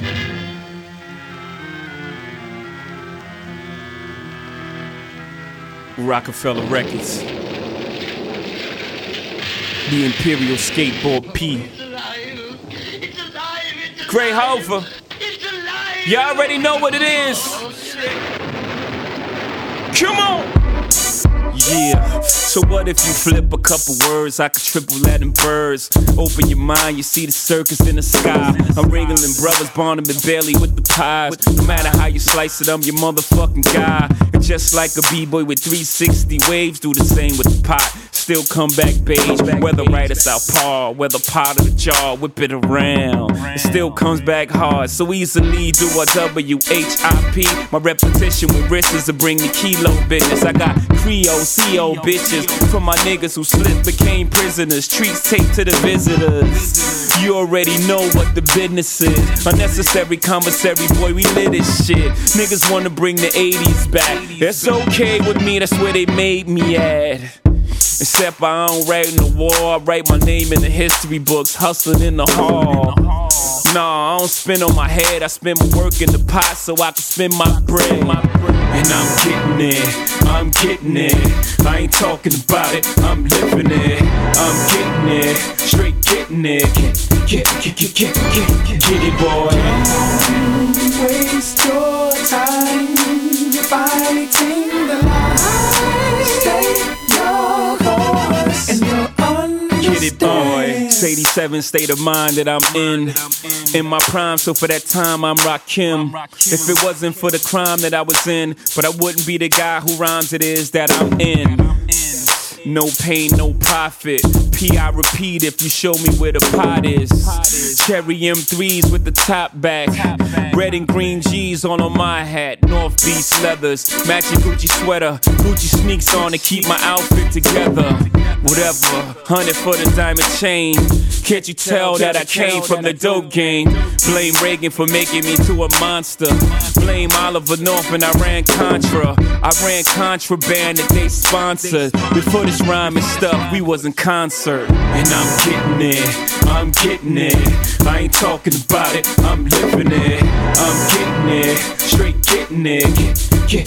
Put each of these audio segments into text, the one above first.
Rockefeller Records. The Imperial Skateboard P. Gray Hover. Y'all already know what it is. Come on! Yeah, so what if you flip a couple words? I could triple that in birds. Open your mind, you see the circus in the sky. I'm wrangling brothers, Barnum and Bailey with the pies. No matter how you slice it, I'm your motherfucking guy. And just like a b-boy with 360 waves, do the same with the pot. Still come back beige, whether right or southpaw, whether pot or the jar, whip it around. It still comes back hard, so easily do a W-H-I-P. My repetition with wrists to bring the kilo business. I got Creole, CO bitches from my niggas who slipped, became prisoners. Treats taped to the visitors. You already know what the business is. Unnecessary commissary, boy, we lit this shit. Niggas wanna bring the 80s back. That's okay with me, that's where they made me at. Except I don't write in the war, I write my name in the history books, hustling in the hall. Nah, I don't spin on my head, I spend my work in the pot so I can spend my bread. And I'm getting it, I ain't talking about it, I'm living it. I'm getting it, straight getting it. Get it, boy. Don't waste your time fighting the line. Stay your course and your understanding. Get it, boy. 87 state of mind that I'm in my prime, so for that time I'm Rakim. If it wasn't for the crime that I was in, but I wouldn't be the guy who rhymes it is that I'm in. No pain, no profit. P, I repeat if you show me where the pot is. Cherry M3s with the top back. Red and green G's on my hat. North Beach leathers, matching Gucci sweater. Gucci sneaks on to keep my outfit together. Whatever, 100 for the diamond chain. Can't you tell that I came from the dope game? Blame Reagan for making me to a monster. Blame Oliver North and I ran Contra. I ran contraband that they sponsored. Before this rhyming stuff, we was in concert. And I'm getting it. I ain't talking about it, I'm living it. I'm getting it, straight getting it. Get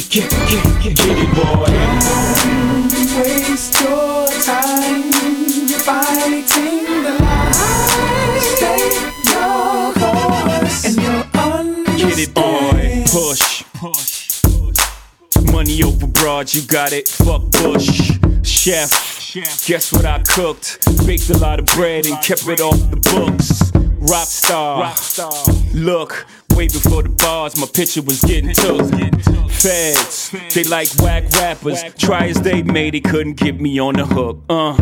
it, boy. Don't waste your time fighting the line. Stay your course and your understanding. Get it, boy. Push. Money over broad, you got it. Fuck Bush. Chef, guess what I cooked? Baked a lot of bread and kept it off the books. Rockstar. Look, way before the bars, my picture was getting took. Feds, they like whack rappers. Try as they may, they couldn't get me on the hook.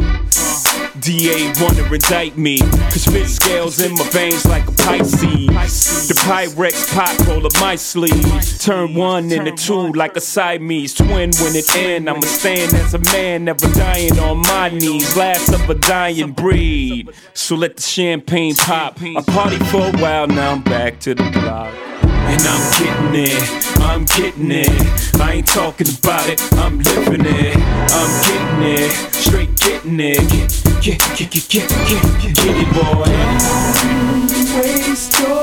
DA wanna indict me, cause fit scales in my veins like a Pisces. The Pyrex pot roll up my sleeve. Turn one into two like a Siamese twin. When it end, I'ma stand as a man, never dying on my knees. Last of a dying breed. So let the champagne pop. I party for a while, now I'm back to the block. And I'm getting it. I ain't talking about it, I'm living it. I'm getting it, straight getting it. Get it, boy. Don't waste your